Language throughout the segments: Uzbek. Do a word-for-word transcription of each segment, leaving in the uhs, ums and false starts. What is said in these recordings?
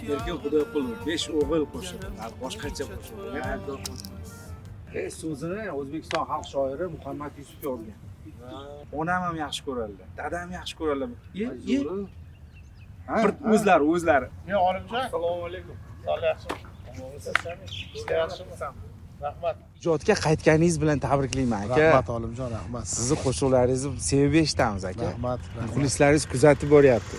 erkin xudo qildi, besh o'g'il qo'shiqlar, boshqacha qo'shiqlar. E, so'zini O'zbekiston xalq shoiri Muhammad Yusuf yozgan. Onam ham yaxshi ko'radilar, dadam yaxshi ko'radilar. E, e. Bir o'zlari, o'zlari. Men Olimjon, assalomu alaykum. Sog'lik yaxshimi? Ishlar yaxshimi? Rahmat. Ijodga qaytganingiz bilan tabriklayman aka. Rahmat Olimjon, rahmat. Sizni qo'shiqlaringizni sevib eshitamiz aka. Rahmat. Muxlislaringiz kuzatib boryapti.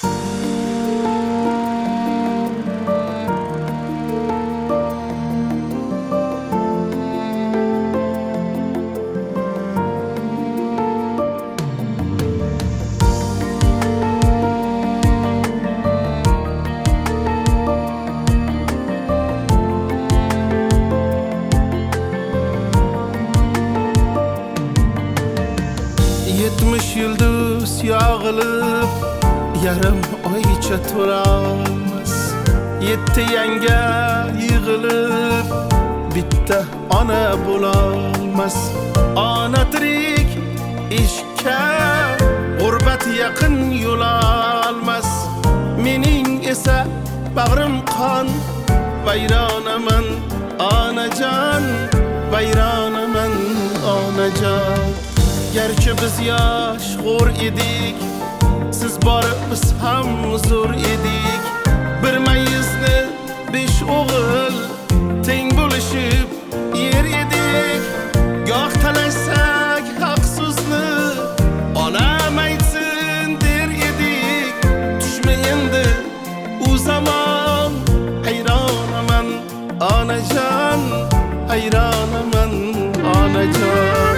Yetmiş yıldız yağılıp yarım oyça to'lolmas. Yetti yanga yig'ilib bitta ona bo'lolmas. Ona tirik ishga g'urbat yaqin yo'l olmas. Mening esa bag'rim qon vayronaman onajon, vayronaman onajon. Gerçi biz yaş g'o'r edik, siz borib biz ham zo'r edik. Bir mayizni besh o'g'il teng bo'lishib yer edik. Goh talashsak haq so'zni onam aytsin der edik. Tushma endi u zamon, hayronaman onajon, hayronaman onajon.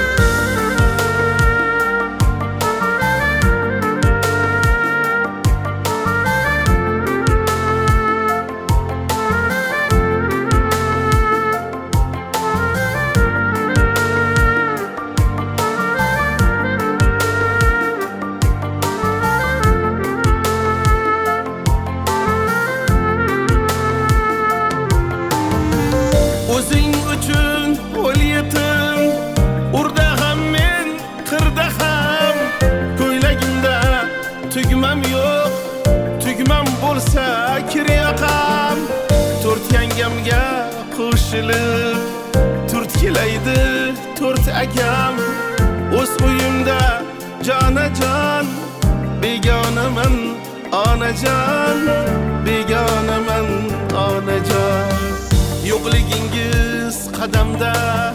O'zing uchun o'l yetim, urda ham men qirda ham. Ko'ylagimda tugmam yo'q, tugmam bo'lsa kir yoqam. To'rt yangamga qo'shilib to'rt kelaydi to'rt akam. O'z uyimda jonajon, begonaman onajon, begonaman onajon. Yo'qligingiz qadamda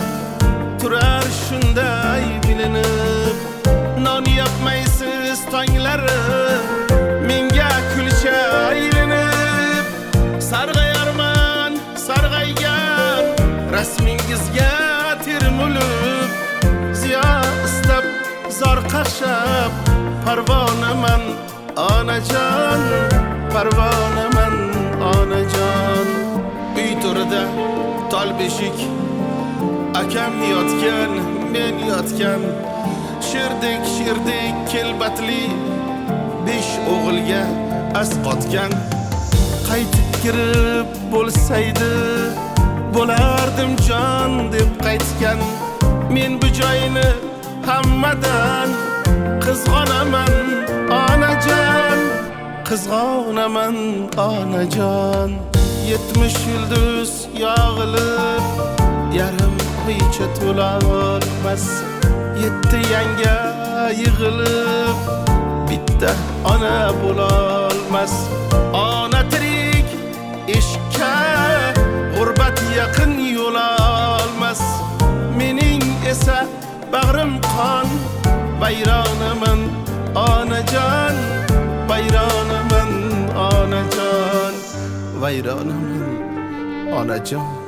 turar shunday bilinib. Non yopmaysiz tonglari menga kulcha aylanib. Sarg'ayarman sarg'aygan rasmingizga termulib. Ziyo istab zor qaqshab parvonaman onajon, parvonaman onajon. Uy to'rida tol beshik, akam yotgan, men yotgan. Sherdek sherdek kelbatli besh o'g'ilga asqotgan. Qaytib kirib bo'lsaydi bo'lardim jon deb qaytgan. Men bu joyni hammadan qizg'onaman onajon, qizg'onaman onajon. Yetmiş yıldız yağılıp yarım oycha to'lolmas. Yetti yanga yig'ilib bitta ona bo'lolmas. Ona tirik ishga g'urbat yaqin yo'l olmas. Mening esa bag'rim qon vayronaman onajon, vayronaman onajon, vayronaman onajon.